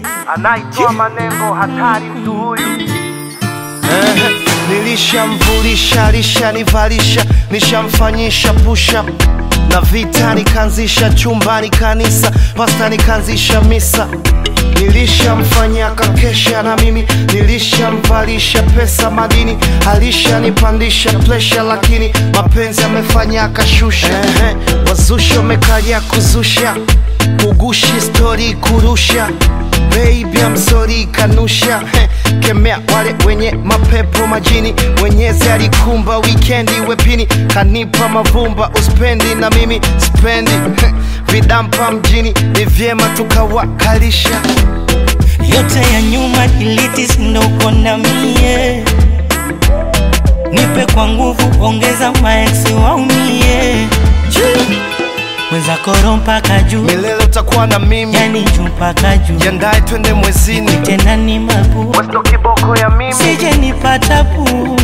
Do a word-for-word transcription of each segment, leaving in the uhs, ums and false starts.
anaitwa Manengo, hatari mtu huyu. Eh, nilishamvulisha, lishanivalisha, nishamfanyisha push up. Na vita nikanzisha chumbani kanisa, pasta nikanzisha misa. Nilishamfanyia kakesha na mimi nilishamvalisha pesa madini. Alishanipandisha pressure lakini mapenzi amefanya akashusha. eh, Wazusho mekaja kuzusha, kugushi story kurusha. Baby I'm sorry kanusha. eh, Kemea wale wenye mapepo majini. Mwenyezi alikumba weekendi wepini, kanipa mavumba uspendi na mimi spendi. eh, Vidampa mjini ni vyema tukawakalisha. Yote ya nyuma delete, sindo uko na mie. Nipe kwa nguvu, ongeza maeksi waumie. Mweza koro mpaka juu, milele utakuwa na mimi, yani juu mpaka juu. jiandae twende mwezini, tena ni mabu, Westo kiboko ya mimi, sije nipata pu.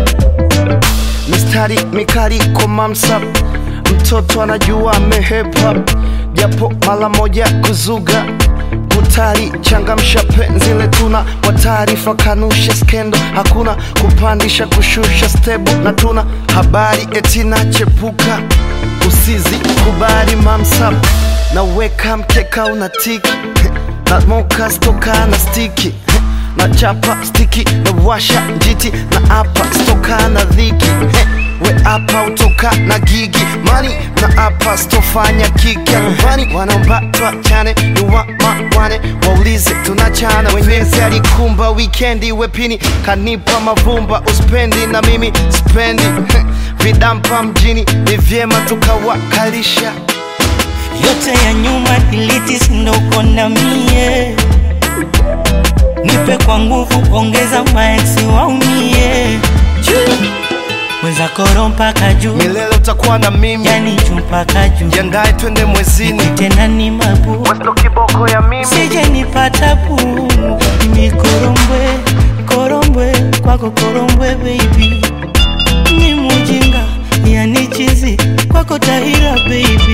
mistari mikali koma msap. Mtoto anajua amehepa, japo mala moja kuzuga. Mutari changamsha penzi letuna, kwa taarifa kanusha skendo. Hakuna kupandisha kushusha stable, na tuna habari etina chepuka. Usizi kubali mamsap, na weka mkeka unatiki. Na moka stoka na stiki, na chapa stiki, na washa njiti. Na apa stoka na dhiki, we apa utoka na gigi. Mani na apa stofanya kiki. Nyumbani wanaomba tuachane, nuwa mawane waulize tunachana. Mwenyezi alikumba weekendi wepini, kanipa mavumba uspendi na mimi spendi. Vidampa mjini ni vyema tukawakalisha. Yote ya nyuma delete, sindo uko na mie. Nipe kwa nguvu, ongeza maeksi waumie. Mweza koro mpaka juu, milele utakuwa na mimi, yani juu mpaka juu. jiandae twende mwezini, tena ni mabu, Westo kiboko ya mimi, sije nipata pu. Ni korombwe, korombwe, kwako korombwe baby. Ni mujinga, yani chizi, kwako tahira baby.